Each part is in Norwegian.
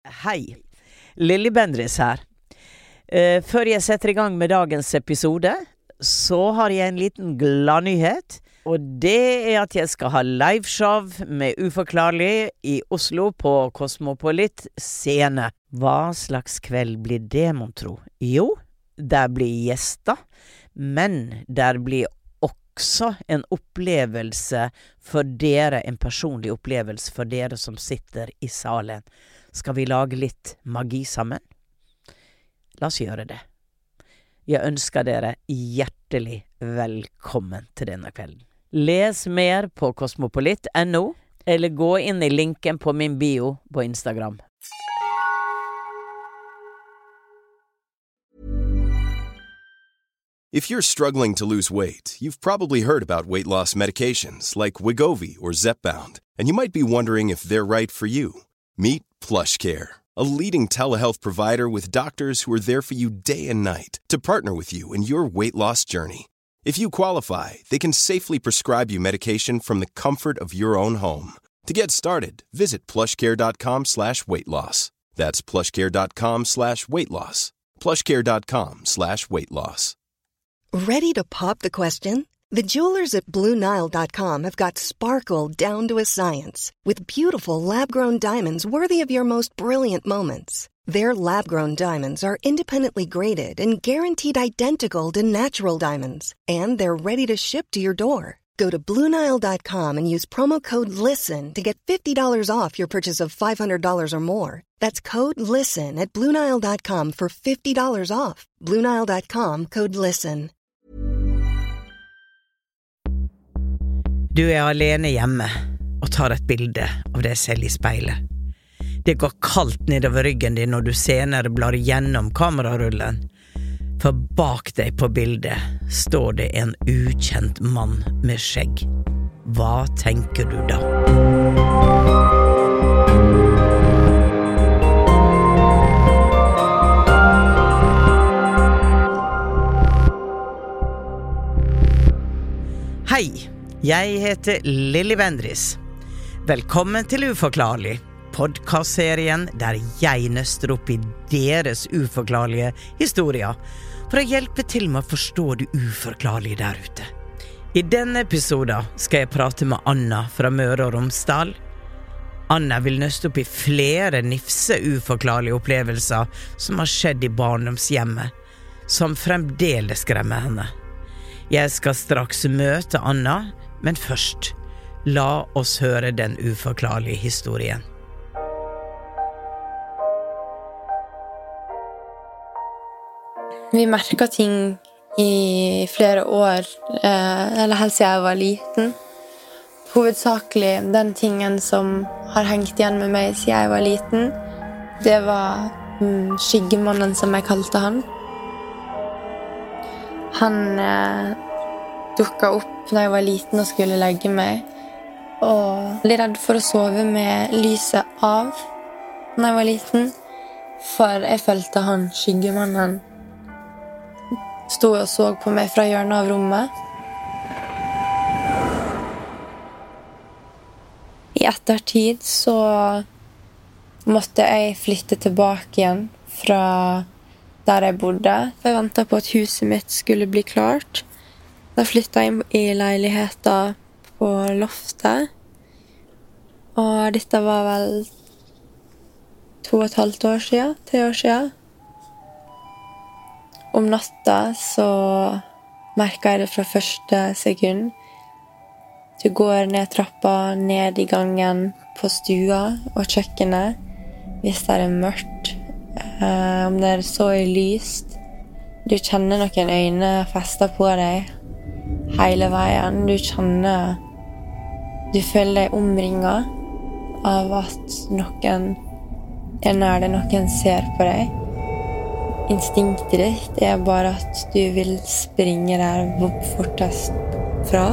Hei, Lilly Bendriss her. Før jeg setter I gang med dagens episode, så har jeg en liten gladnyhet. Og det at jeg skal ha liveshow med Uforklarlig I Oslo på Cosmopolit scene. Hva slags kveld blir det, mon tro? Jo, der blir gjester, men der blir også en opplevelse for dere, en personlig opplevelse for dere som sitter I salen. Skal vi lage litt magi sammen? La oss gjøre det. Jeg ønsker dere hjertelig velkommen til denne kvelden. Les mer på Cosmopolit.no, eller gå inn I linken på min bio på Instagram. If you're struggling to lose weight, you've probably heard about weight loss medications like Wegovy or Zepbound, and you might be wondering if they're right for you. Meet PlushCare, a leading telehealth provider with doctors who are there for you day and night to partner with you in your weight loss journey. If you qualify, they can safely prescribe you medication from the comfort of your own home. To get started, visit plushcare.com/weightloss. That's plushcare.com/weightloss. plushcare.com/weightloss. Ready to pop the question? The jewelers at BlueNile.com have got sparkle down to a science with beautiful lab-grown diamonds worthy of your most brilliant moments. Their lab-grown diamonds are independently graded and guaranteed identical to natural diamonds, and they're ready to ship to your door. Go to BlueNile.com and use promo code LISTEN to get $50 off your purchase of $500 or more. That's code LISTEN at BlueNile.com for $50 off. BlueNile.com, code LISTEN. Du alene hjemme og tar et bilde av deg selv I speilet. Det går kaldt nedover ryggen din når du senere blar gjennom kamerarullen. For bak deg på bildet står det en ukjent mann med skjegg. Hva tenker du da? Hei, jeg heter Lilly Bendriss. Velkommen til Uforklarlig, podcastserien der jeg nøster opp I deres uforklarlige historier for å hjelpe til med å forstå det uforklarlige der ute. I denne episoden skal jeg prate med Anna fra Møre og Romsdal. Anna vil nøste opp I flere nifse uforklarlige opplevelser som har skjedd I barndomshjemmet, som fremdeles skremmer henne. Jeg skal straks møte Anna, men først, la oss høre den uforklarlige historien. Vi merket ting I flere år, eller helt siden jeg var liten. Hovedsakelig den tingen som har hengt igjen med meg siden jeg var liten, det var skyggemannen som jeg kalte han. Han dukket opp da jeg var liten og skulle legge meg, og litt redd for å sove med lyset av da jeg var liten, for jeg følte han, skyggemannen, stod og så på meg fra hjørnet av rommet. I ettertid så måtte jeg flytte tilbake igjen fra der jeg bodde. Jeg ventet på at huset mitt skulle bli klart. Da flyttet jeg inn I leiligheten på loftet. Og dette var vel 2,5 år siden, 3 år siden. Om natta så merket jeg det fra første sekund. Du går ned trappa, ned I gangen på stua og kjøkkenet. Hvis det mørkt, om det så lyst. Du kjenner noen øyne festet på deg hele veien. Du føler deg omringet av at noen nær deg, noen ser på deg. Instinktet ditt bare at du vil springe der fortest fra.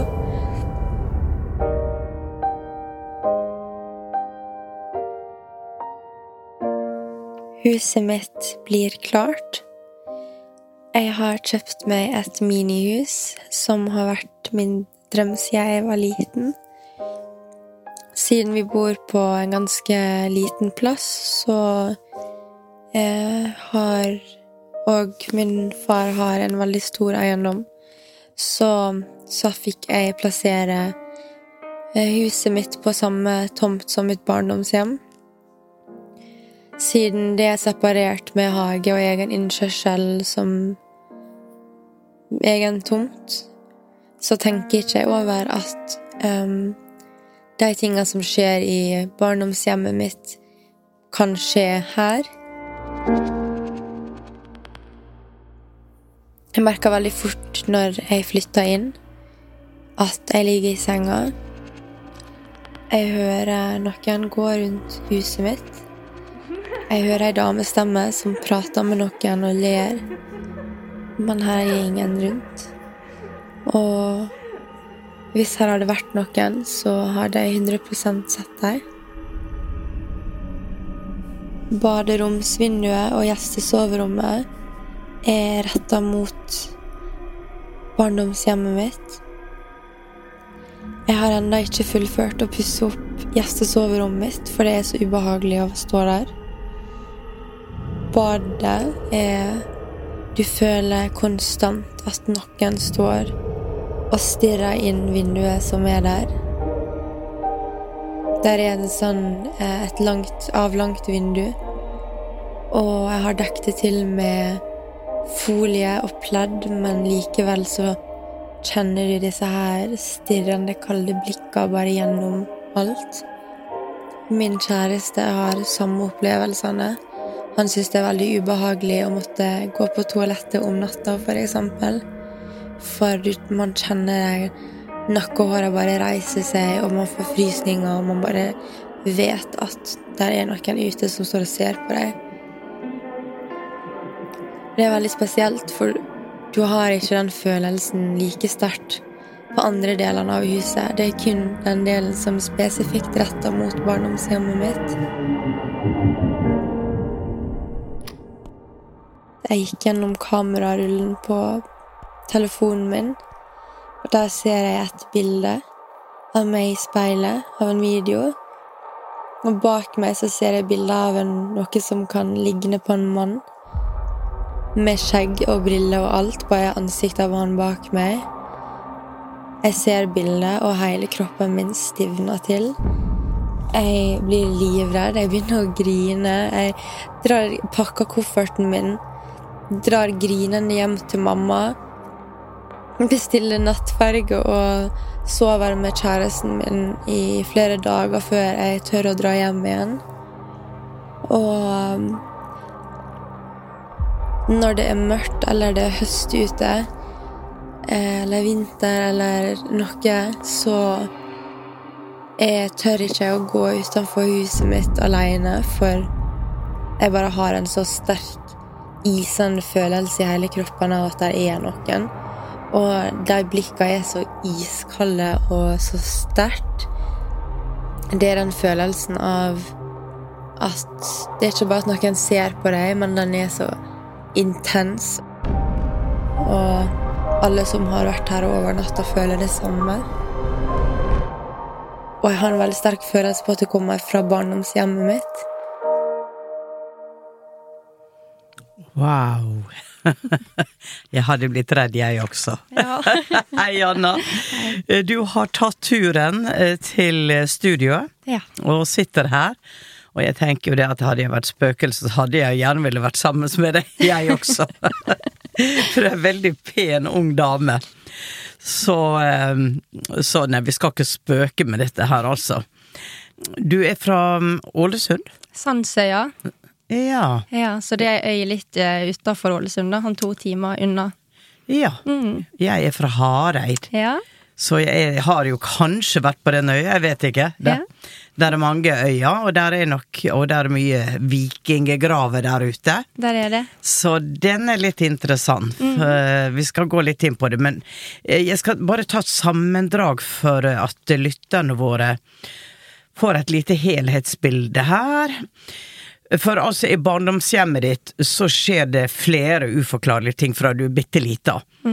Huset mitt blir klart. Jeg har kjøpt meg et minihus som har vært min drøm siden jeg var liten. Siden vi bor på en ganske liten plass, så og min far har en veldig stor eiendom, så fikk jeg plassere huset mitt på samme tomt som mitt barndomshjem. Siden det separert med hage og egen innkjørsel som egen tomt, så tenker ikke jeg over at de tingene som skjer i barndomshjemmet mitt kan skje her. Jeg merket veldig fort når jeg flyttet inn at jeg ligger i senga. Jeg hører noen gå rundt huset mitt. Jeg hører en damestemme som prater med noen og ler. Men her er ingen rundt. Og hvis her hadde vært noen, så hadde jeg 100% sett deg. Baderomsvinduet og gjestesoverommet rettet mot barndomshjemmet mitt. Jeg har enda ikke fullført å pusse opp gjestesoverommet mitt, for det så ubehagelig å stå der. Badet du føler konstant at noen står og stirrer inn vinduet som der. Der det sånn et avlangt vindu, og jeg har dekket det til med folie og pledd, men likevel så kjenner du disse her stirrende kalde blikker bare gjennom alt. Min kjæreste har samme opplevelsene. Han synes det veldig ubehagelig å måtte gå på toalettet om natta, for eksempel. For man kjenner nakkehåret bare reiser seg, og man får frysninger, og man bare vet at der noen ute som står og ser på deg. Det veldig spesielt, for du har ikke den følelsen like sterkt på andre delene av huset. Det kun den delen som spesifikt rettet mot barndomshjemmet mitt. Jeg gikk gjennom kamerarullen på telefonen min, og der ser jeg et bilde av meg i speilet, av en video. Og bak meg så ser jeg bildet av noe som kan ligne på en mann, med skjegg og briller og alt, bare ansiktet av han bak meg. Jeg ser bildet, og hele kroppen min stivner til. Jeg blir livredd, jeg begynner å grine. Jeg pakker kofferten min, drar grinende hjem til mamma, bestiller nattferge og sover med kjæresten min i flere dager før jeg tør å dra hjem igjen. Og når det mørkt, eller det høst ute, eller vinter, eller noe, så jeg tør ikke å gå utenfor huset mitt alene, for jeg bare har en så sterk isende følelse i hele kroppen av at det noen. Og de blikkene så iskalde og så sterkt. Det den følelsen av at det ikke bare at noen ser på deg, men den så intens, og alle som har vært her over natta føler det samme. Og jeg har en veldig sterk følelse på at det kommer fra barndomshjemmet mitt. Wow. Jeg hadde blitt redd jeg også. Ja. Hei, Anna. Du har tatt turen til studioet, Ja. og sitter her. Og jeg tenker jo det at hadde jeg vært spøkelse, så hadde jeg gjerne ville vært sammen med deg, jeg også. For det en veldig pen, ung dame. Så nei, vi skal ikke spøke med dette her, altså. Du fra Ålesund? Sandsøya. Ja. Ja, så det øy litt utenfor Ålesund da, 2 timer unna. Ja, jeg fra Hareid. Ja. Så jeg har jo kanskje vært på den øya, jeg vet ikke. Der mange øyer, og der mye vikinggraver der ute. Der det. Så den litt interessant. Vi skal gå litt inn på det, men jeg skal bare ta et sammendrag for at lytterne våre får et lite helhetsbilde her. For altså i barndomshjemmet ditt så skjer det flere uforklarlige ting fra du bittelita.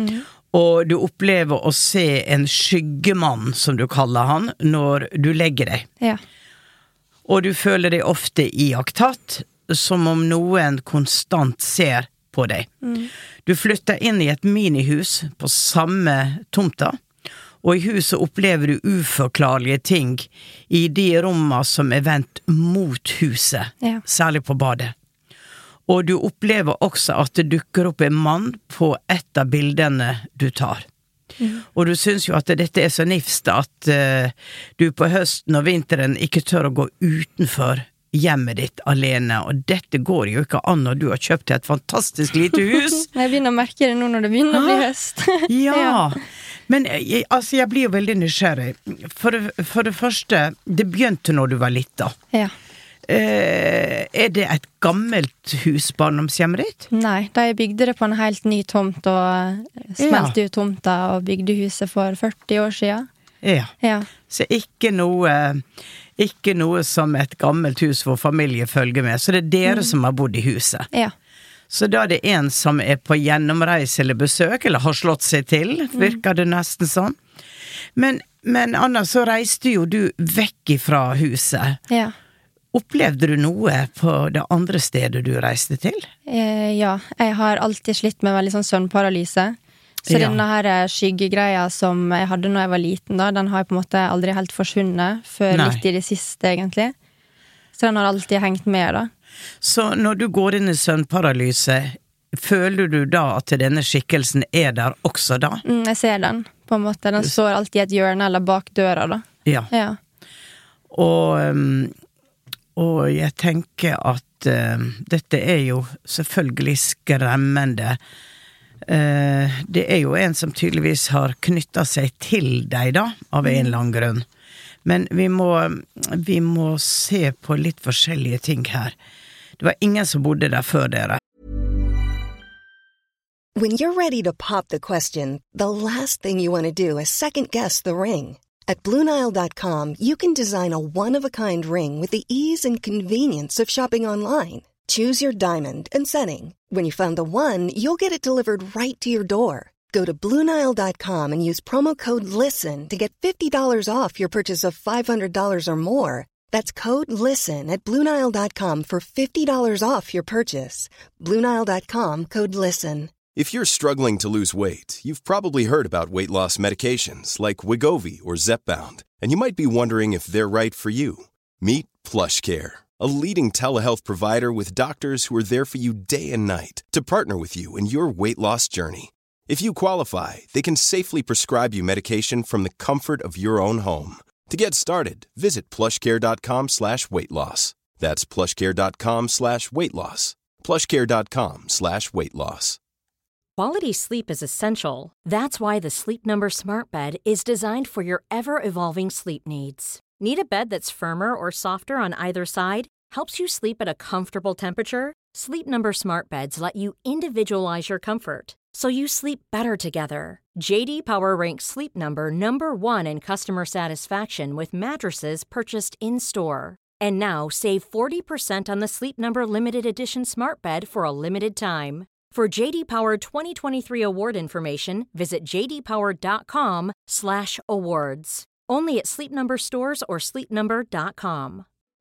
Og du opplever å se en skyggemann, som du kaller han, når du legger deg. Ja. Og du føler deg ofte iakttatt, som om noen konstant ser på deg. Du flytter inn i et minihus på samme tomta, og i huset opplever du uforklarlige ting i de rommene som vendt mot huset, Ja. særlig på badet. Og du opplever også at det dukker opp en mann på et av bildene du tar. Og du synes jo at dette så nifst at du på høsten og vinteren ikke tør å gå utenfor hjemmet ditt alene, og dette går jo ikke an når du har kjøpt et fantastisk lite hus. Jeg begynner å merke det nå når det begynner å bli høst. Ja, men jeg blir jo veldig nysgjerrig. For det første, det begynte når du var liten. Ja. Det et gammelt hus, barndomshjemmet ditt? Nei, da jeg bygde det på en helt ny tomt og smelte ut tomta og bygde huset for 40 år siden. Ja. Ja. Så ikke noe som et gammelt hus hvor familie følger med, så det dere som har bodd i huset. Ja. Så da det en som på gjennomreise eller besøk, eller har slått seg til, virker det nesten sånn. Men Anna, så reiste jo du vekk ifra huset. Ja. Opplevde du noe på det andre stedet du reiste til? Ja, jeg har alltid slitt med veldig sånn søvnparalyse. Så Ja. denne her skyggegreia som jeg hadde når jeg var liten da, den har på en måte aldri helt forsvunnet før Nei. litt i det siste egentlig. Så den har alltid hengt med da. Så når du går inn i søvnparalyse, føler du da at denne skikkelsen der også da? Jeg ser den, på en måte. Den står alltid i et hjørne eller bak døra da. Ja. Ja. Og jeg tenker at dette jo selvfølgelig skremmende. Det jo en som tydeligvis har knyttet seg til deg da, av en eller annen grunn. Men vi må se på litt forskjellige ting her. Det var ingen som bodde der før dere. When you're ready to pop the question, the last thing you want to do is second-guess the ring. At BlueNile.com, you can design a one-of-a-kind ring with the ease and convenience of shopping online. Choose your diamond and setting. When you find the one, you'll get it delivered right to your door. Go to BlueNile.com and use promo code LISTEN to get $50 off your purchase of $500 or more. That's code LISTEN at BlueNile.com for $50 off your purchase. BlueNile.com, code LISTEN. If you're struggling to lose weight, you've probably heard about weight loss medications like Wegovy or Zepbound, and you might be wondering if they're right for you. Meet PlushCare, a leading telehealth provider with doctors who are there for you day and night to partner with you in your weight loss journey. If you qualify, they can safely prescribe you medication from the comfort of your own home. To get started, visit plushcare.com/weightloss. That's plushcare.com/weightloss. plushcare.com/weightloss. Quality sleep is essential. That's why the Sleep Number Smart Bed is designed for your ever-evolving sleep needs. Need a bed that's firmer or softer on either side? Helps you sleep at a comfortable temperature? Sleep Number Smart Beds let you individualize your comfort, so you sleep better together. J.D. Power ranks Sleep Number #1 in customer satisfaction with mattresses purchased in-store. And now, save 40% on the Sleep Number Limited Edition Smart Bed for a limited time. For J.D. Power 2023 award information, visit jdpower.com/awards. Only at Sleep Number stores or sleepnumber.com.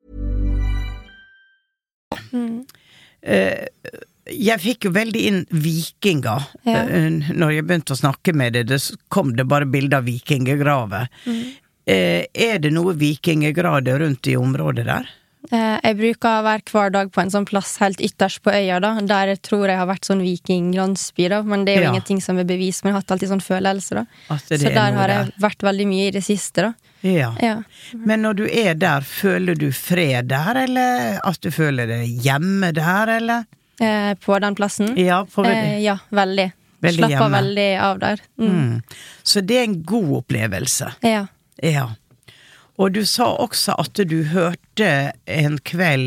Jeg fikk jo veldig inn vikinger. Når jeg begynte å snakke med det kom det bare bilder av vikingegraver. Det noe vikingegrader rundt i området der? Jeg bruker hver dag på en sånn plass helt ytterst på øya da. Der tror jeg har vært sånn vikinglandsby da. Men det jo ingenting som bevis, men jeg har hatt alltid sånn følelse da. Så der har jeg vært veldig mye i det siste da. Ja. Men når du der, føler du fred der, eller at du føler deg hjemme der, eller? På den plassen? Ja, ja, veldig. Slapper veldig av der. Så det en god opplevelse? Ja. Og du sa også at du hørte en kveld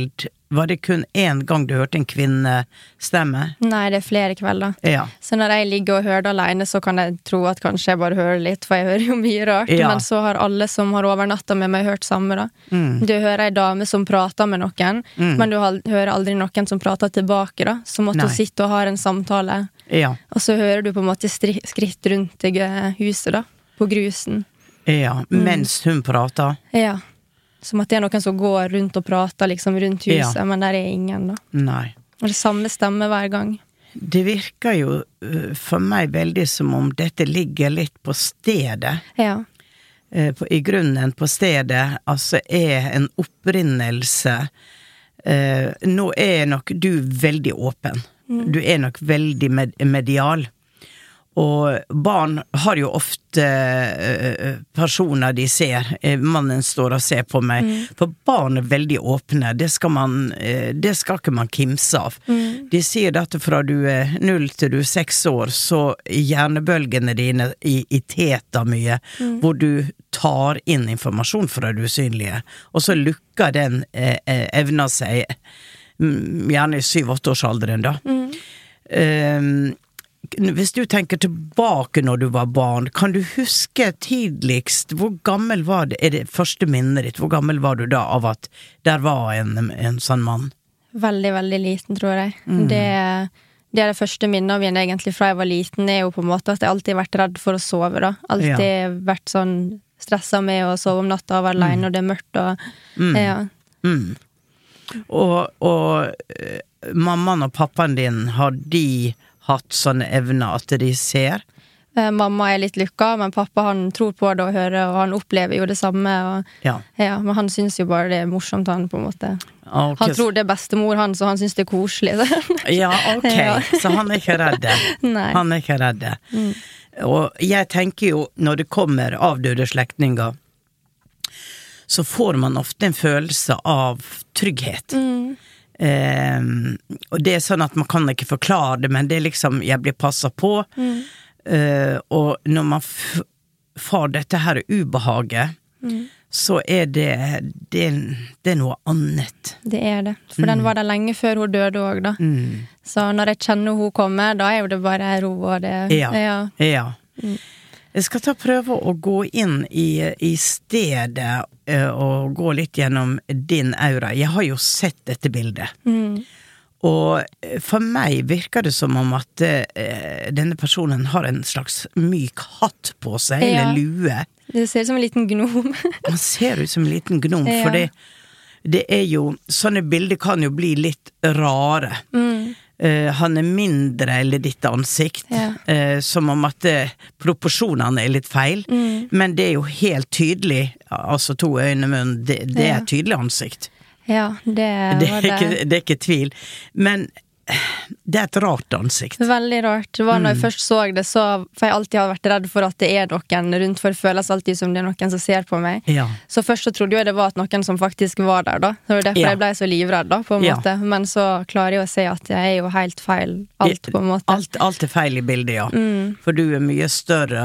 var det kun en gang du hørte en kvinnestemme? Nei, det flere kvelder. Ja. Så når jeg ligger og hører det alene, så kan jeg tro at kanskje jeg bare hører litt, for jeg hører jo mye rart. Ja. Men så har alle som har overnattet med meg hørt samme da. Du hører en dame som prater med noen, men du hører aldri noen som prater tilbake da. Så måtte du sitte og ha en samtale. Ja. Og så hører du på en måte skritt rundt huset da, på grusen. Ja, mens hun prater. Ja. Som at det noen som går rundt og prater liksom rundt huset, men der ingen da. Nei. Og det samme stemmer hver gang. Det virker jo for meg veldig som om dette ligger litt på stedet. Ja. I grunnen på stedet, altså en opprinnelse. Nå nok du veldig åpen. Du nok veldig medial. Og barn har jo ofte personer de ser. Mannen står og ser på meg. For barn veldig åpne. Det skal ikke man kimse av. De sier at fra du 0 til du 6 år, så hjernebølgene dine i teta mye, hvor du tar inn informasjon fra det usynlige. Og så lukker den evner seg, gjerne i 7-8-årsalderen da. Hvis du tenker tilbake når du var barn, kan du huske tidligst, hvor gammel var det, det første minnet ditt, hvor gammel var du da av at der var en sånn mann? Veldig, veldig liten, tror jeg. Det det første minnet av igjen egentlig fra jeg var liten, jo på en måte at jeg alltid har vært redd for å sove da. Alltid vært sånn stresset med å sove om natta og være alene når det mørkt og Og mammaen og pappaen din, har de hatt sånne evner at de ser? Mamma litt lykka, men pappa han tror på det og hører, og han opplever jo det samme. Og, men han synes jo bare det morsomt, han på en måte. Okay. Han tror det bestemor han, så han synes det koselig. Ja, ok. Så han ikke redd. Nei. Han ikke redd. Og jeg tenker jo, når det kommer avdøde slektninger, så får man ofte en følelse av trygghet. Og det sånn at man kan ikke forklare det, men det liksom, jeg blir passet på. Og når man får dette her ubehaget, så det noe annet. Det det. For den var der lenge før hun døde også da. Så når jeg kjenner hun kommer, da jo det bare ro og det. Ja. Jeg skal prøve å gå inn i stedet og gå litt gjennom din aura. Jeg har jo sett dette bildet. Og for meg virker det som om at denne personen har en slags myk hatt på seg, eller lue. Det ser ut som en liten gnom. Han ser ut som en liten gnom, for det jo, sånne bilder kan jo bli litt rare. Han mindre eller ditt ansikt, som om at proporsjonene litt feil, men det jo helt tydelig, altså 2 øyne, munn, det tydelig ansikt. Ja, det ikke tvil, men det et rart ansikt. Veldig rart. Det var når jeg først så det, så, for jeg alltid har vært redd for at det noen rundt, for det føles alltid som det noen som ser på meg. Så først så trodde jeg det var at noen som faktisk var der da. Det var derfor jeg ble så livredd da, på en måte. Men så klarer jeg å se at jeg jo helt feil, alt på en måte. Alt feil i bildet, ja. For du mye større,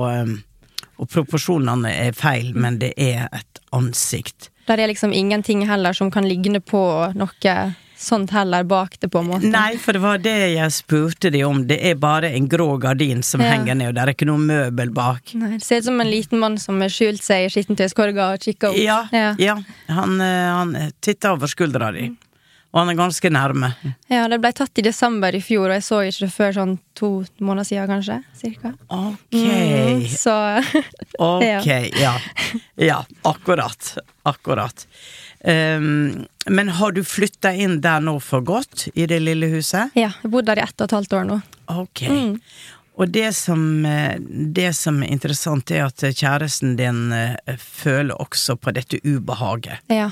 og proporsjonene feil, men det et ansikt. Der liksom ingenting heller som kan ligne på noe sånt heller bak det på en måte. Nei, for det var det jeg spurte deg om. Det bare en grå gardin som henger ned, og det ikke noe møbel bak. Nei, det ser ut som en liten mann som skjult seg i skittentøyskorga og kikker opp. Ja. Han tittet over skuldra di. Og han ganske nærme. Ja, det ble tatt i desember i fjor, og jeg så ikke det før sånn 2 måneder siden, kanskje, cirka. Ok. Så... Ok, ja, akkurat. Men har du flyttet inn der nå for godt, i det lille huset? Ja, jeg bodde der i 1,5 år nå. Ok. Og det som interessant at kjæresten din føler også på dette ubehaget. Ja.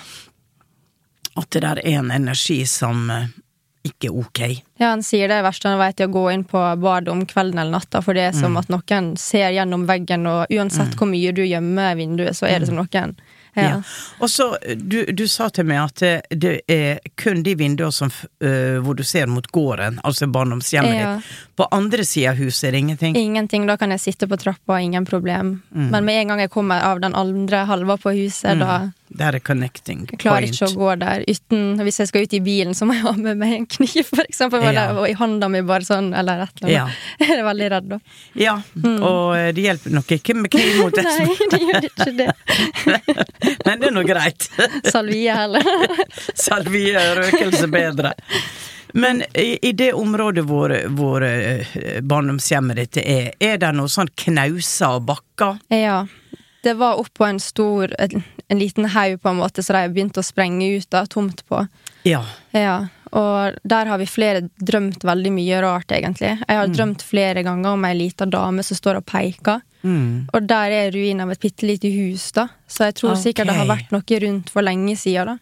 At det der en energi som ikke ok. Ja, han sier det verste han vet å gå inn på badet om kvelden eller natta, for det som at noen ser gjennom veggen, og uansett hvor mye du gjemmer vinduet, så det som noen. Ja. Og så, du sa til meg at det kun de vinduer som, hvor du ser mot gården, altså barndomshjemmet ditt. På andre siden av huset det ingenting? Ingenting, da kan jeg sitte på trappa, ingen problem. Men med en gang jeg kommer av den andre halva på huset, det connecting point. Jeg klarer ikke å gå der uten, hvis jeg skal ut i bilen, så må jeg ha med meg en kniv, for eksempel, og i hånda mi bare sånn, eller et eller annet. Jeg er veldig redd da. Ja, og det hjelper nok ikke med kniv mot det. Nei, det gjør ikke det. Men det er noe greit. Salvie heller. Salvie, røkelse bedre. Men i det området hvor barndomshjemmet ditt er det noe sånn knauser og bakker? Ja, det var opp på en liten haug på en måte, så de begynte å sprenge ut da, tomt på. Ja, og der har vi flere drømt veldig mye rart egentlig. Jeg har drømt flere ganger om en liten dame som står og peker. Og der ruinen av et pittelite hus da, så jeg tror sikkert det har vært noe rundt for lenge siden da.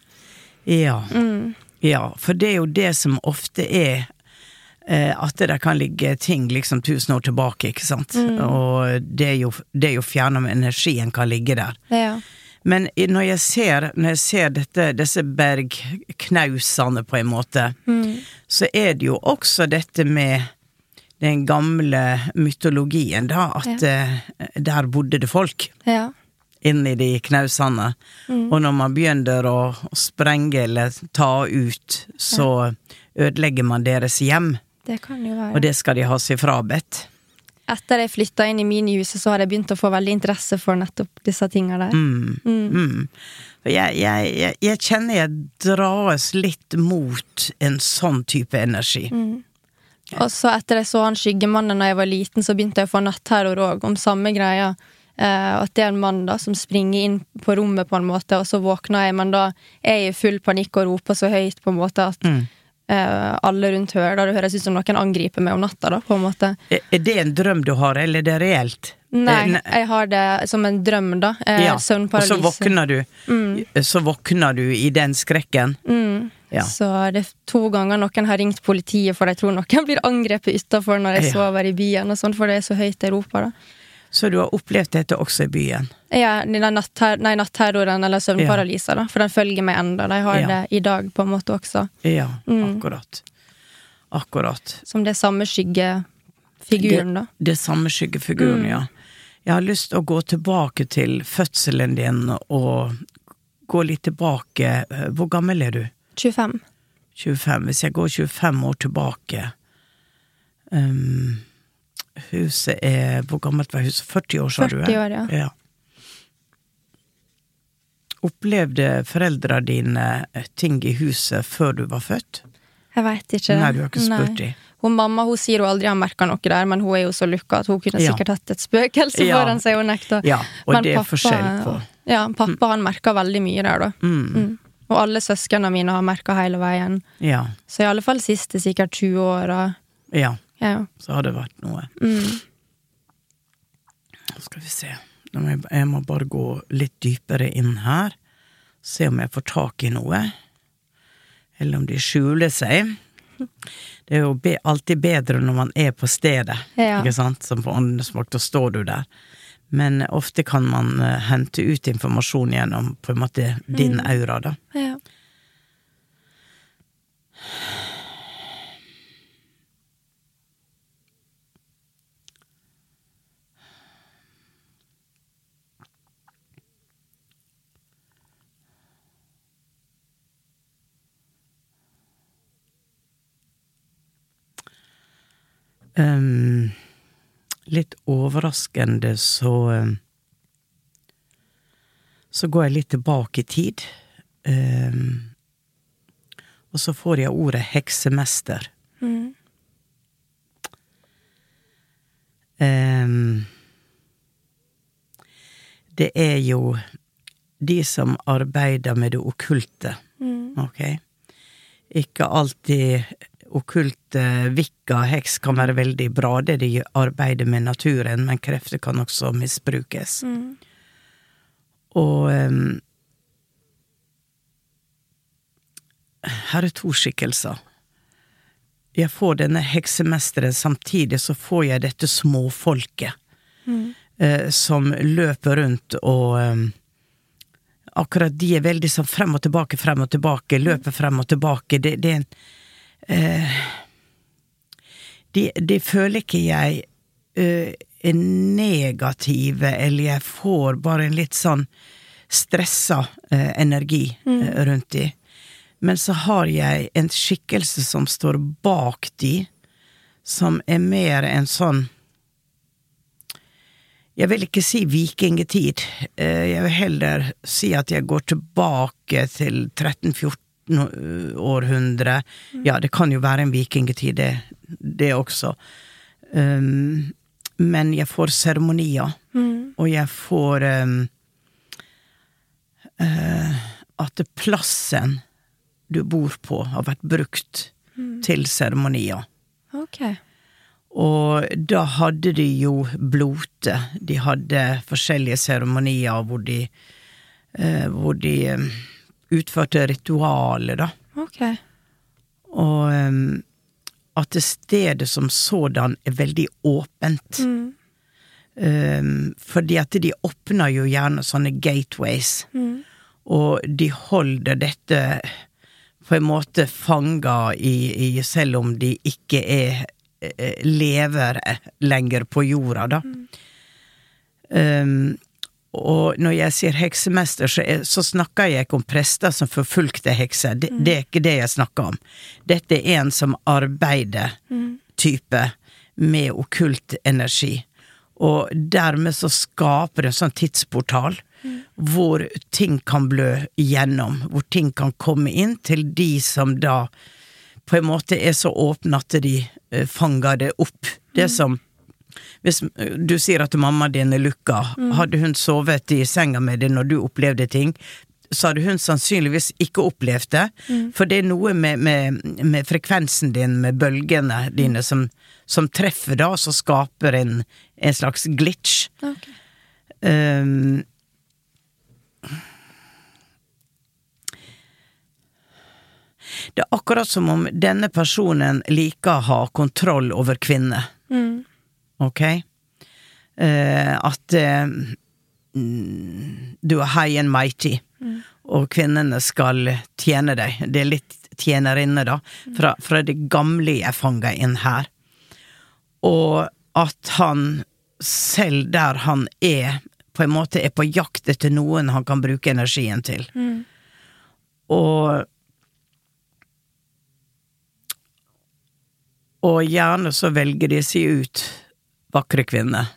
Ja, for det er jo det som ofte at det kan ligge ting liksom 1000 år tilbake, ikke sant? Og det er jo fjernet med energien kan ligge der. Ja. Men når jeg ser disse bergknausene på en måte, så er det jo også dette med den gamle mytologien da, at der bodde det folk. Ja. Inni de knausene. Og når man begynner å sprenge eller ta ut, så ødelegger man deres hjem. Det kan jo være. Og det skal de ha seg frabedt. Etter jeg flyttet inn i minihuset, så har jeg begynt å få veldig interesse for nettopp disse tingene der. Jeg kjenner jeg dras litt mot en sånn type energi. Og så etter jeg så han Skyggemannen når jeg var liten, så begynte jeg å få natterror også, om samme greia. At det er en mann da, som springer inn på rommet på en måte, og så våkner jeg, men da er jeg i full panikk og roper så høyt på en måte at alle rundt hører, da det høres ut som noen angriper meg om natta da, på en måte. Er det en drøm du har, eller er det reelt? Nei, jeg har det som en drøm da, søvnparalyse. Og så våkner du i den skrekken. Ja. Så det 2 ganger noen har ringt politiet, for jeg tror noen blir angrepet utenfor når jeg sover i byen, og sånn, for det er så høyt jeg roper da. Så du har opplevd dette også i byen? Ja, natterroren eller søvnparalyser da, for den følger meg enda. De har det i dag på en måte også. Ja, akkurat. Som det samme skyggefiguren da. Det samme skyggefiguren, ja. Jeg har lyst til å gå tilbake til fødselen din og gå litt tilbake. Hvor gammel er du? 25. Hvis jeg går 25 år tilbake... Huset hvor gammelt var huset? 40 år, sa du? 40 år, ja. Opplevde foreldre dine ting i huset før du var født? Jeg vet ikke. Nei, du har ikke spurt dem. Mamma, hun sier hun aldri har merket noe der, men hun er jo så lykka at hun kunne sikkert hatt et spøkelse foran seg og nekta. Ja, og men det er forskjell på. Ja, pappa han merket veldig mye der da. Og alle søskene mine har merket hele veien. Ja. Så i alle fall siste sikkert 20 år. Ja. Så har det vært noe. Skal vi se. Jeg må bare gå litt dypere inn her. Se om jeg får tak i noe. Eller om de skjuler seg. Det er jo alltid bedre når man er på stedet. Ikke sant? Som på åndesmakt, da står du der. Men ofte kan man hente ut informasjon gjennom på en måte din aura da. Ja. Litt overraskende så går jeg litt tilbake i tid og så får jeg ordet heksemester. Det er jo de som arbeider med det okkulte, ok? Ikke alltid okkulte vikka heks kan være veldig bra, det de arbeider med naturen, men krefter kan også misbrukes. Og her er 2 skikkelser. Jeg får denne heksemesteren, samtidig så får jeg dette småfolket som løper rundt og akkurat de er veldig sånn frem og tilbake, løper frem og tilbake. Det er en de føler ikke jeg er negative, eller jeg får bare en litt sånn stressa energi rundt de. Men så har jeg en skikkelse som står bak de, som mer en sånn, jeg vil ikke si vikingetid, jeg vil heller si at jeg går tilbake til 13-14 århundre. Ja, det kan jo være en vikingetid, det også. Men jeg får seremonier, og jeg får at plassen du bor på har vært brukt til seremonier. Ok. Og da hadde de jo blote, de hadde forskjellige seremonier hvor de utførte ritualer da. Ok. Og at det stedet som sådan veldig åpent. Fordi at de åpner jo gjerne sånne gateways, og de holder dette på en måte fanget i selv om de ikke lever lenger på jorda da. Og når jeg sier heksemester så snakker jeg ikke om prester som forfulgte hekser, det ikke det jeg snakker om. Dette en som arbeider type med okkult energi, og dermed så skaper en sånn tidsportal hvor ting kan blø gjennom, hvor ting kan komme inn til de som da på en måte så åpne at de fanger det opp. Det som, hvis du sier at mamma din lukka, hadde hun sovet i senga med deg når du opplevde ting, så hadde hun sannsynligvis ikke opplevd det, for det noe med frekvensen din, med bølgene dine som treffer da, så skaper en slags glitch. Ok. Det akkurat som om denne personen liker å ha kontroll over kvinner. Ok? At du high and mighty, og kvinnene skal tjene deg. Det litt tjenerinne da, fra det gamle jeg fanger inn her. Og at han selv der han på en måte på jakt etter noen han kan bruke energien til. Og gjerne så velger de seg ut vakre kvinner.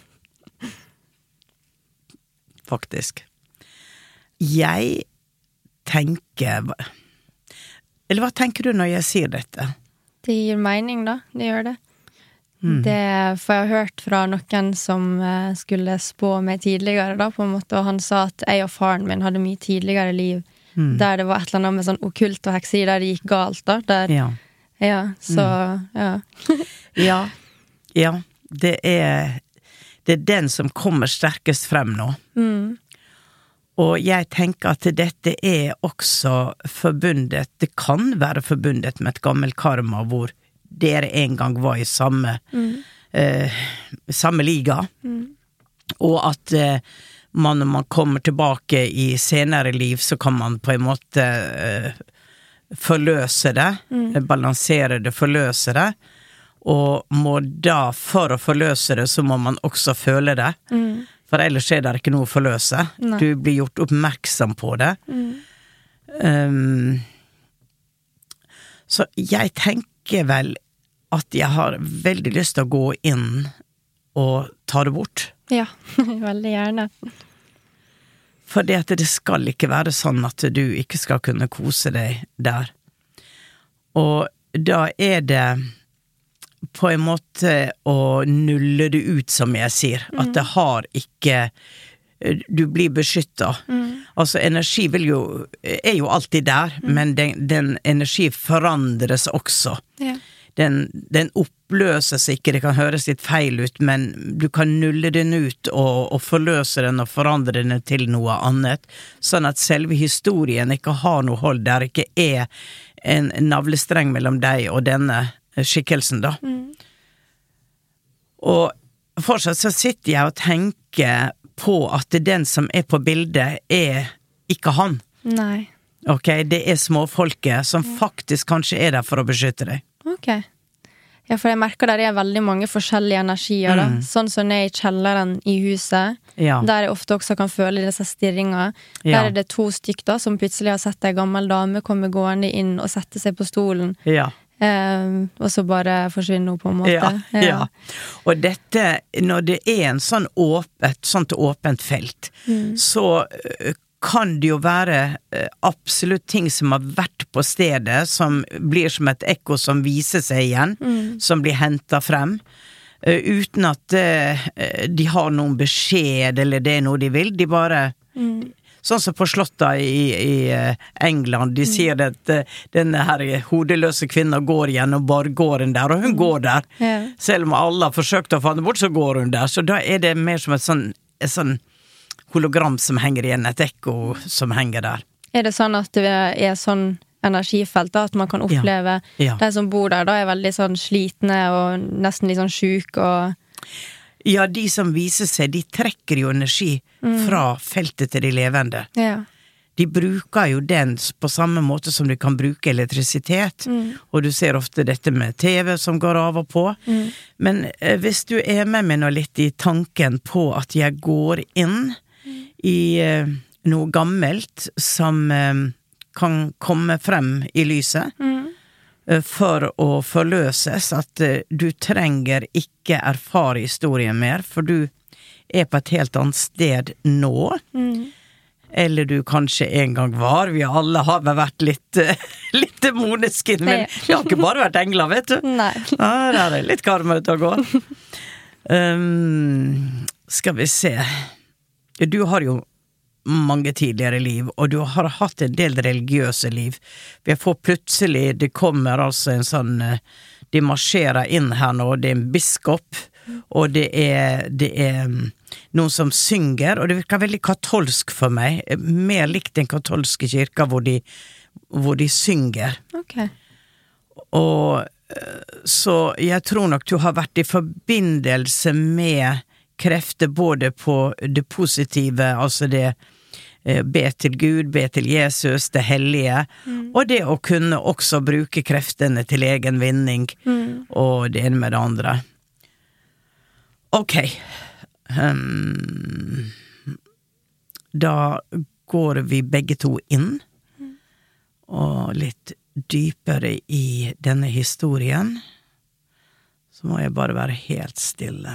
Faktisk. Jeg tenker... Eller hva tenker du når jeg sier dette? Det gir mening da, det gjør det. For jeg har hørt fra noen som skulle spå meg tidligere da, på en måte, og han sa at jeg og faren min hadde mye tidligere liv, der det var et eller annet med sånn okkult og hekseri, der det gikk galt da, der... Ja, så, ja. Ja, det den som kommer sterkest frem nå. Og jeg tenker at dette også forbundet, det kan være forbundet med et gammelt karma, hvor dere en gang var i samme liga, og at når man kommer tilbake i senere liv, så kan man på en måte... forløse det, balansere det, forløse det, og må da, for å forløse det, så må man også føle det, for ellers det ikke noe å forløse. Nei. Du blir gjort oppmerksom på det. Så jeg tenker vel at jeg har veldig lyst til å gå inn og ta det bort. Ja, veldig gjerne. Fordi at det skal ikke være sånn at du ikke skal kunne kose deg der. Og da det på en måte å nulle det ut, som jeg sier. At det har ikke... Du blir beskyttet. Altså, energi jo alltid der, men den energi forandres også. Ja. Den oppløses ikke, det kan høres litt feil ut, men du kan nulle den ut og forløse den og forandre den til noe annet, sånn at selve historien ikke har noe hold, der ikke en navlestreng mellom deg og denne skikkelsen da. Og fortsatt så sitter jeg og tenker på at den som på bildet ikke han. Nei. Ok, det småfolket som faktisk kanskje der for å beskytte deg. Ok. Ja, for jeg merker der veldig mange forskjellige energier da. Sånn som I kjelleren I huset, der jeg ofte også kan føle disse stirringer. Der det 2 stykker da, som plutselig har sett en gammel dame komme gående inn og sette seg på stolen. Og så bare forsvinner hun på en måte. Ja. Og dette, når det en sånn sånt åpent felt, så kan det jo være absolutt ting som har vært på stedet, som blir som et ekko som viser seg igjen, som blir hentet frem, uten at de har noen beskjed, eller det noe de vil. De bare, sånn som på slotta I England, de sier at denne her hodeløse kvinnen går gjennom borggården der, og hun går der. Selv om alle har forsøkt å få henne bort, så går hun der. Så da det mer som et sånn hologram som henger igjen, et ekko som henger der. Det sånn at det sånn energifelt da, at man kan oppleve de som bor der da veldig sånn slitne og nesten litt sånn syk og... Ja, de som viser seg, de trekker jo energi fra feltet til de levende. De bruker jo den på samme måte som de kan bruke elektrisitet, og du ser ofte dette med TV som går av og på. Men hvis du med meg nå litt I tanken på at jeg går inn I noe gammelt som kan komme frem I lyset for å forløses, at du trenger ikke erfare historien mer, for du på et helt annet sted nå, eller du kanskje en gang var. Vi alle har vel vært litt demoniske, men vi har ikke bare vært engler, vet du. Nei. Der det litt karma ut å gå. Skal vi se. Du har jo mange tidligere liv, og du har hatt en del religiøse liv. Vi får plutselig, det kommer altså en sånn, de marsjerer inn her nå, det en biskop, og det noen som synger, og det virker veldig katolsk for meg, mer likt den katolske kirka hvor de synger. Og så jeg tror nok du har vært I forbindelse med krefter både på det positive, altså det be til Gud, be til Jesus, det hellige, og det å kunne også bruke kreftene til egen vinning, og det ene med det andre. Ok. Da går vi begge to inn, og litt dypere I denne historien, så må jeg bare være helt stille.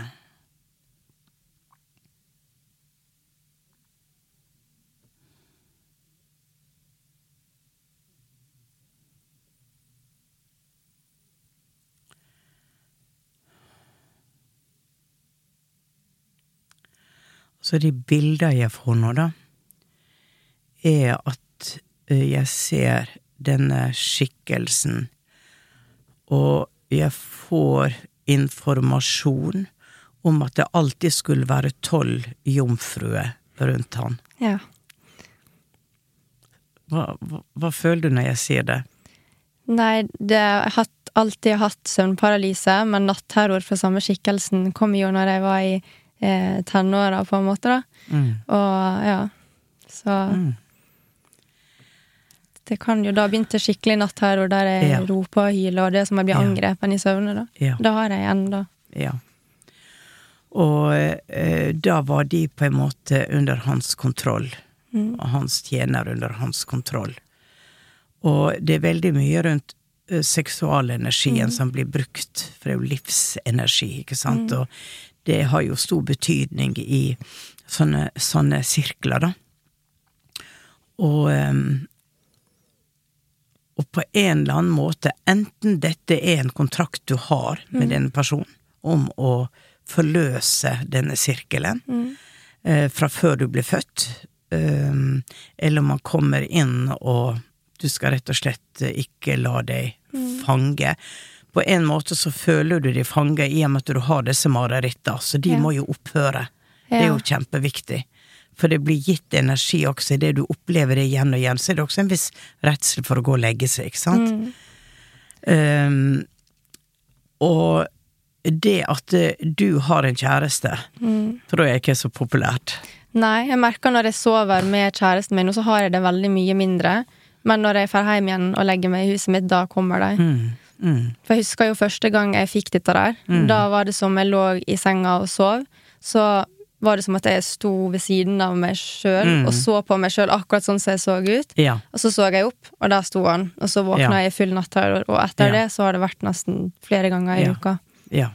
Så de bilder jeg får nå da, at jeg ser denne skikkelsen, og jeg får informasjon om at det alltid skulle være 12 jomfruer rundt han. Ja. Hva føler du når jeg sier det? Nei, jeg har alltid hatt søvnparalyse, men natterror for samme skikkelsen kom jo når jeg var I tenåra på en måte da. Og ja, så det kan jo da begynte skikkelig natterror der jeg roper og hyler, og det som jeg blir angrepen I søvne da. Da har jeg enda. Ja. Og da var de på en måte under hans kontroll, og hans tjener under hans kontroll. Og det veldig mye rundt seksualenergien som blir brukt, for det jo livsenergi, ikke sant? Og det har jo stor betydning I sånne sirkler da. Og på en eller annen måte, enten dette en kontrakt du har med denne personen, om å forløse denne sirkelen, fra før du blir født, eller man kommer inn og du skal rett og slett ikke la deg fange. På en måte så føler du deg fanget I og med at du har disse mareritter, så de må jo opphøre. Det jo kjempeviktig. For det blir gitt energi også I det du opplever det igjen og igjen, så det også en viss redsel for å gå og legge seg, ikke sant? Og det at du har en kjæreste, tror jeg ikke så populært. Nei, jeg merker når jeg sover med kjæresten min, og så har jeg det veldig mye mindre. Men når jeg får hjem igjen og legger meg I huset mitt, da kommer de. For jeg husker jo første gang jeg fikk dette der. Da var det som jeg lå i senga og sov. Så var det som at jeg sto ved siden av meg selv og så på meg selv akkurat sånn som jeg så ut. Ja. Og så jeg opp, og der sto han. Og så våkna jeg i full natthøyde, og etter det så har det vært nesten flere ganger i uka. Ja.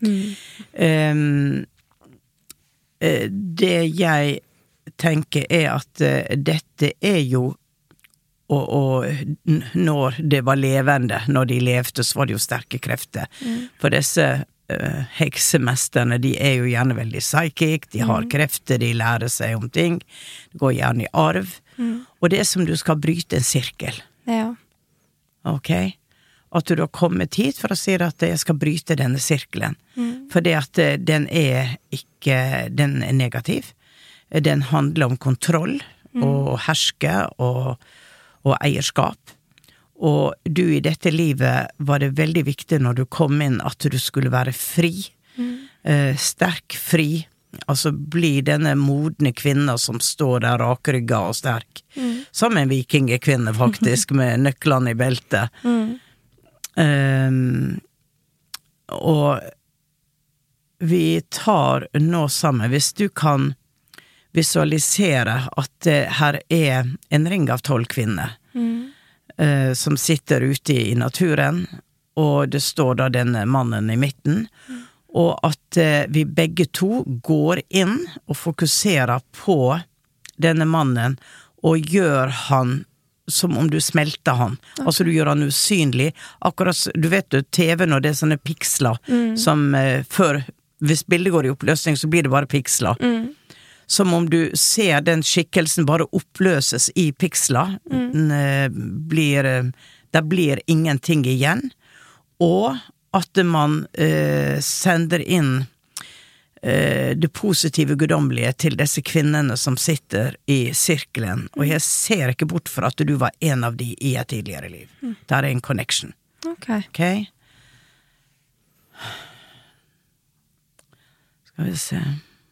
Det jeg tenker at dette jo og når det var levende, når de levde, så var det jo sterke krefter. For disse heksemesterne, de jo gjerne veldig psychic, de har krefter, de lærer seg om ting, det går gjerne i arv, og det som du skal bryte en sirkel. Ja. Ok? At du har kommet hit for å si at jeg skal bryte denne sirkelen, fordi at den ikke, den negativ, den handler om kontroll, og herske, og eierskap. Og du i dette livet var det veldig viktig når du kom inn at du skulle være fri, sterk, fri, altså bli denne modne kvinna som står der rakrygga og sterk, som en vikingekvinne faktisk, med nøklene i beltet. Og vi tar nå sammen, hvis du kan visualisere at her en ring av 12 kvinner som sitter ute i naturen, og det står da denne mannen i midten, og at vi begge to går inn og fokuserer på denne mannen og gjør han som om du smelter han. Altså du gjør han usynlig. Akkurat, du vet jo, TV når det sånne piksler som før, hvis bildet går i oppløsning så blir det bare piksler. Som om du ser den skikkelsen bare oppløses i piksler. Det blir ingenting igjen. Og at man sender inn det positive guddommelige til disse kvinnene som sitter i sirkelen. Og jeg ser ikke bort fra at du var en av de i et tidligere liv. Der en connection. Ok? Skal vi se.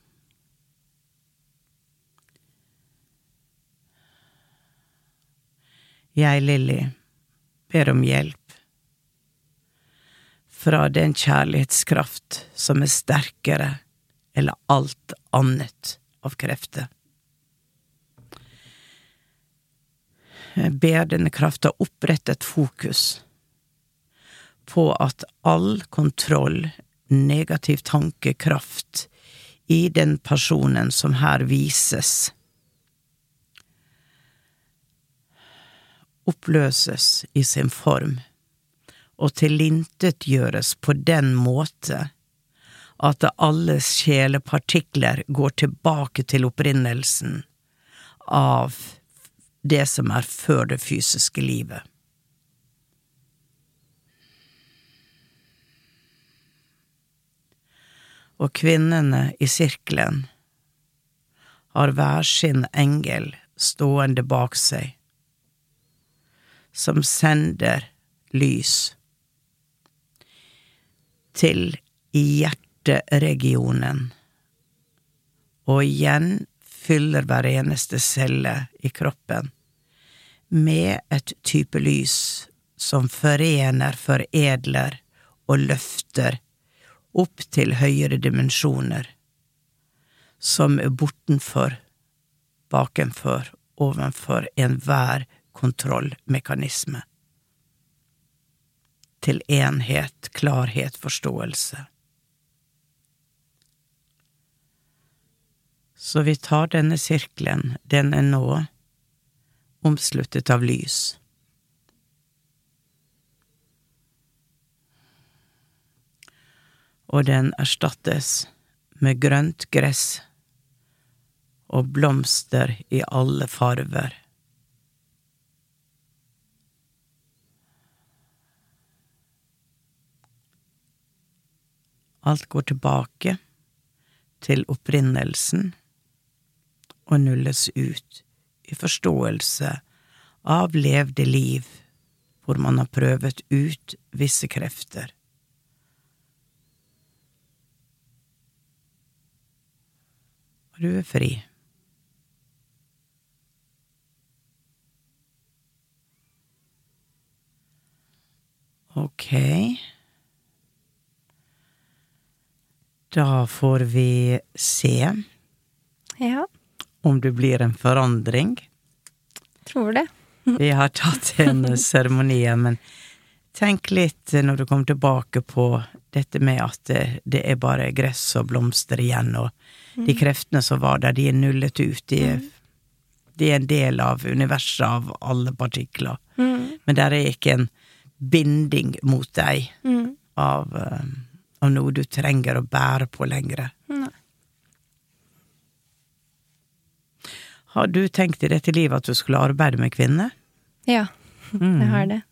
Jeg, Lilly, ber om hjelp fra den kjærlighetskraft som sterkere eller alt annet av krefter. Jeg ber denne krafta opprette et fokus på at all kontroll, negativ tankekraft i den personen som her vises, oppløses i sin form, og tilintetgjøres på den måte at alle sjelepartikler går tilbake til opprinnelsen av det som før det fysiske livet. Og kvinnene i sirkelen har hver sin engel stående bak seg, som sender lys til hjerteregionen, og igjen fyller hver eneste celle i kroppen med et type lys som forener, foredler og løfter opp til høyere dimensjoner, som bortenfor, bakenfor, ovenfor enhver kontrollmekanisme, til enhet, klarhet, forståelse. Så vi tar denne sirkelen, den nå omsluttet av lys. Og den erstattes med grønt gress og blomster i alle farver. Alt går tilbake til opprinnelsen og nulles ut i forståelse av levde liv hvor man har prøvet ut visse krefter. Og du fri. Ok. Da får vi se Ja. om det blir en forandring. Tror det. Vi har tatt en seremoni, men tenk litt når du kommer tilbake på dette med at det er bare gress og blomster igjen, og de kreftene som var der, de er nullet ut. De er en del av universet av alle partikler. Men der er ikke en binding mot deg av noe du trenger å bære på lengre. Nei. Har du tenkt i dette livet at du skulle arbeide med kvinner? Ja, jeg har det.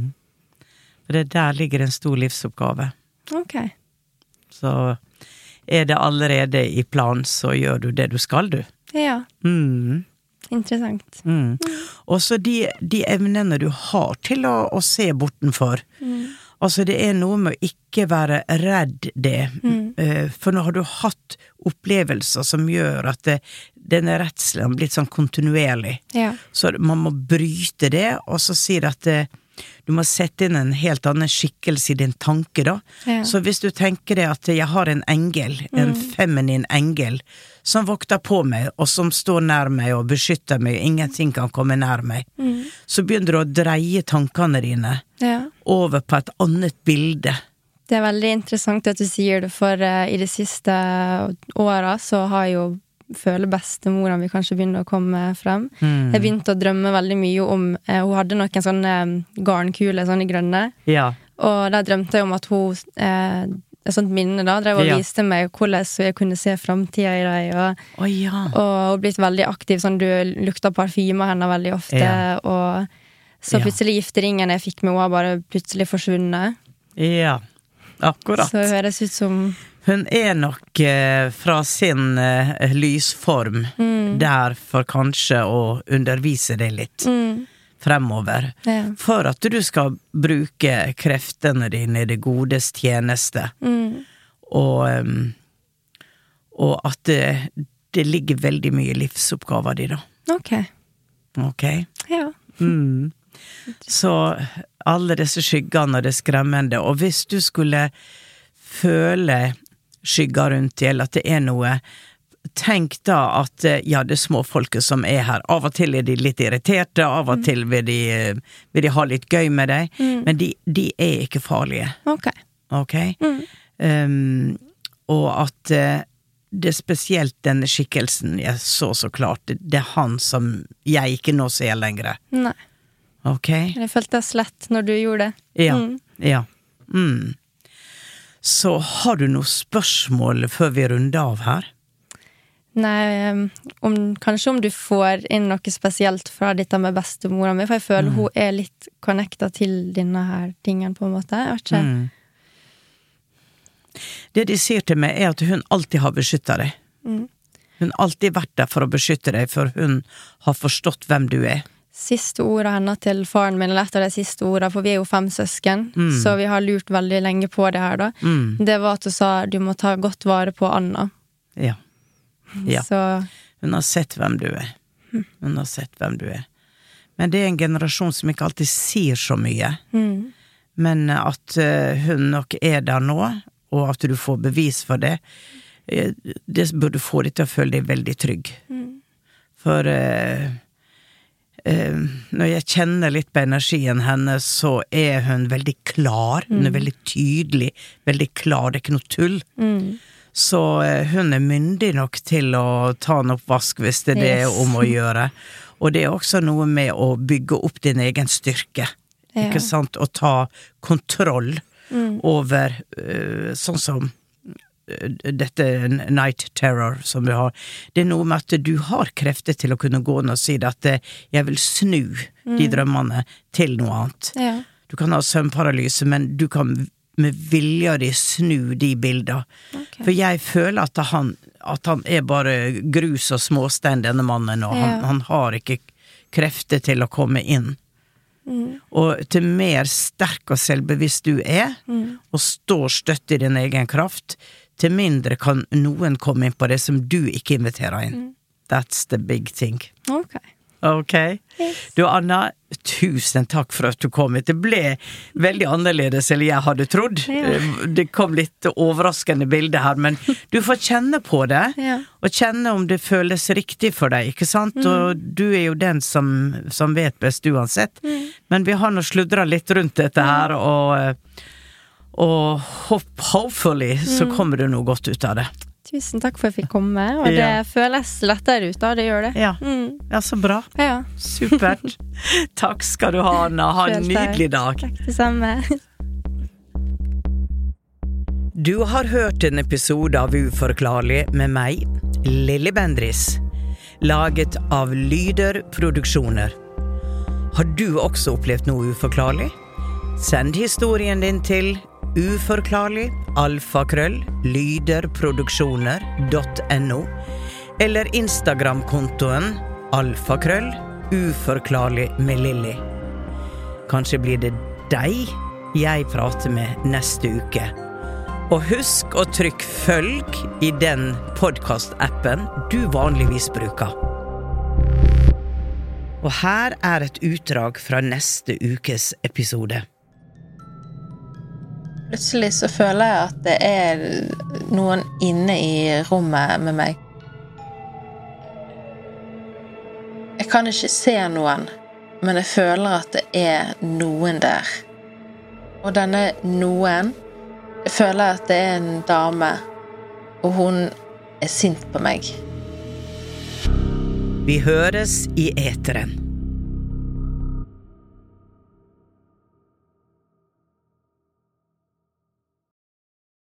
For det der ligger en stor livsoppgave. Ok. Så er det allerede i plan, så gjør du det du skal, du. Ja. Interessant. Og så de evnene du har til å se bortenfor. Altså det er noe med å ikke være redd det, for nå har du hatt opplevelser som gjør at denne redselen har blitt sånn kontinuerlig. Ja. Så man må bryte det, og så sier at du må sette inn en helt annen skikkelse i din tanke da. Ja. Så hvis du tenker det at jeg har en engel, en feminin engel, som vokter på meg, og som står nær meg og beskytter meg, og ingenting kan komme nær meg, så begynner du å dreie tankene dine over på et annet bilde. Det er veldig interessant at du sier det, for i de siste årene så har jo føler bestemora mi kanskje begynner å komme frem. Jeg begynte å drømme veldig mye om, hun hadde noen sånne garnkule, sånne grønne, og der drømte jeg om at hun, et sånt minne da, drev og viste meg hvordan jeg kunne se fremtiden i deg, og blitt veldig aktiv, sånn du lukta parfyme henne veldig ofte, og så plutselig gifteringen jeg fikk med henne bare plutselig forsvunnet. Ja, akkurat. Så det høres ut som hun er nok fra sin lysform der for kanskje å undervise deg litt fremover. For at du skal bruke kreftene dine i det godes tjeneste. Og at det ligger veldig mye livsoppgaver i da. Ok? Ja. Så alle disse skyggene og det skremmende, og hvis du skulle føle skygger rundt til, at det er noe, tenk da at ja, det er små folket som er her. Av og til er de litt irriterte, av og til vil de ha litt gøy med deg, men de er ikke farlige. Ok? Og at det er spesielt denne skikkelsen jeg så klart, det er han som jeg ikke nå ser lenger. Nei. Ok? Jeg følte det slett når du gjorde det. Ja. Så har du noen spørsmål før vi runder av her? Nei, kanskje om du får inn noe spesielt fra dette med bestemora mi, for jeg føler hun er litt connectet til denne her tingen på en måte. Jeg vet ikke. Det de sier til meg er at hun alltid har beskyttet deg. Hun har alltid vært der for å beskytte deg, for hun har forstått hvem du er. Siste ordet henne til faren min, eller et av de siste ordene, for vi er jo 5 søsken, så vi har lurt veldig lenge på det her da. Det var at du sa, du må ta godt vare på Anna. Ja. Så hun har sett hvem du er. Hun har sett hvem du er. Men det er en generasjon som ikke alltid sier så mye. Men at hun nok er der nå, og at du får bevis for det, det burde få deg til å føle deg veldig trygg. For når jeg kjenner litt på energien hennes, så er hun veldig klar, hun er veldig tydelig, veldig klar, det er ikke noe tull. Så hun er myndig nok til å ta en oppvask hvis det er det om å gjøre. Og det er også noe med å bygge opp din egen styrke, ikke sant? Og ta kontroll over sånn som dette night terror som du har. Det er noe med at du har krefter til å kunne gå inn og si at jeg vil snu de drømmene til noe annet. Du kan ha søvnparalyse, men du kan med vilje de snu de bilder. For jeg føler at han er bare grus og småstein, denne mannen, og han har ikke krefter til å komme inn. Og til mer sterk og selvbevisst du er, og står støtt i din egen kraft, til mindre kan noen komme inn på det som du ikke inviterer inn. That's the big thing. Ok. Du, Anna, tusen takk for at du kom hit. Det ble veldig annerledes enn jeg hadde trodd. Ja. Det kom litt overraskende bilder her, men du får kjenne på det, og kjenne om det føles riktig for deg, ikke sant? Og du jo den som vet best uansett. Men vi har nå sludret litt rundt dette her, og hopefully så kommer det noe godt ut av det. Tusen takk for at jeg fikk komme, og det føles lettere ut da, det gjør det. Ja, så bra. Ja. Supert. Takk skal du ha, Anna. Ha en nydelig dag. Takk, det samme. Du har hørt en episode av Uforklarlig med meg, Lilly Bendriss, laget av Lyder Produksjoner. Har du også opplevd noe uforklarlig? Send historien din til uforklarlig@lyderproduksjoner.no eller Instagram-kontoen alfakrøll_uforklarlig med Lilly. Kanskje blir det deg jeg prater med neste uke. Og husk å trykke følg i den podcast-appen du vanligvis bruker. Og her et utdrag fra neste ukes episode. Plutselig så føler jeg at det noen inne i rommet med meg. Jeg kan ikke se noen, men jeg føler at det noen der. Og denne noen, jeg føler at det en dame, og hun sint på meg. Vi høres i eteren.